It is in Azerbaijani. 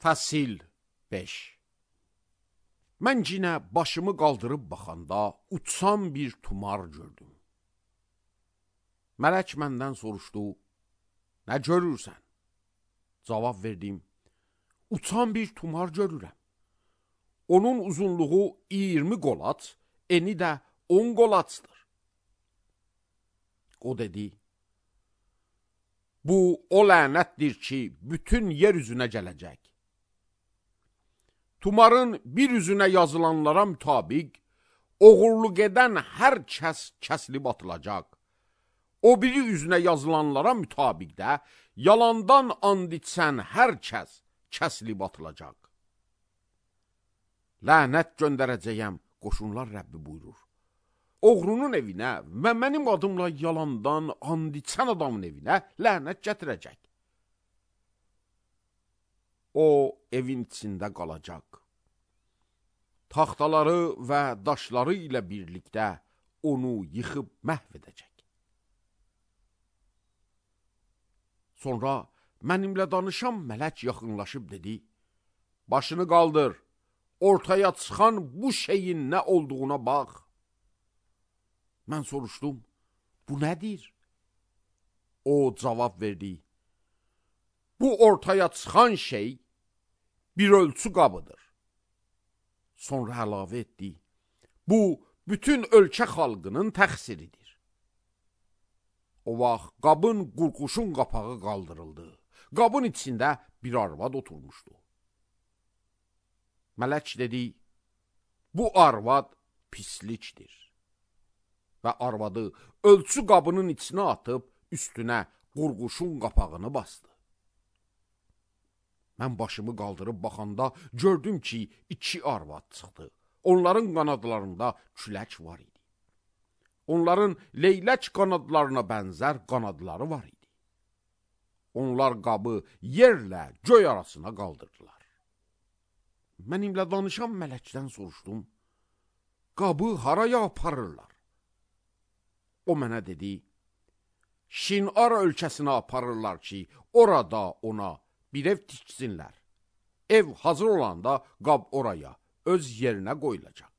Fəsil 5. Mən yenə başımı qaldırıb baxanda uçan bir tumar gördüm. Mələk məndən soruşdu, nə görürsən? Cavab verdim, uçan bir tumar görürəm. Onun uzunluğu 20 qolaç, eni də 10 qolaçdır. O dedi, bu o lənətdir ki, bütün yer üzünə gələcək. Tumarın bir üzünə yazılanlara mütabiq, oğurluq edən hər kəs kəsilib atılacaq. O biri üzünə yazılanlara mütabiq də, yalandan and içən hər kəs kəsilib atılacaq. Lənət göndərəcəyəm, qoşunlar Rəbbi buyurur. Oğrunun evinə və mənim adımla yalandan and içən adamın evinə lənət gətirəcək. O, evin içində qalacaq. Taxtaları və daşları ilə birlikdə onu yıxıb məhv edəcək. Sonra mənimlə danışan mələk yaxınlaşıb dedi, başını qaldır, ortaya çıxan bu şeyin nə olduğuna bax. Mən soruşdum, bu nədir? O cavab verdi, bu ortaya çıxan şey bir ölçü qabıdır. Sonra əlavə etdi, bu bütün ölkə xalqının təqsiridir. O vaxt qabın qurquşun qapağı qaldırıldı. Qabın içində bir arvad oturmuşdu. Mələk dedi, bu arvad pislikdir. Və arvadı ölçü qabının içinə atıb üstünə qurquşun qapağını bastı. Mən başımı qaldırıb baxanda gördüm ki, 2 arvad çıxdı. Onların qanadlarında külək var idi. Onların leylək qanadlarına bənzər qanadları var idi. Onlar qabı yerlə göy arasına qaldırdılar. Mənimlə danışan mələkdən soruşdum, qabı haraya aparırlar? O mənə dedi, Şinar ölkəsinə aparırlar ki, orada ona bir ev tiksinlər. Ev hazır olanda qab oraya, öz yerinə qoyulacaq.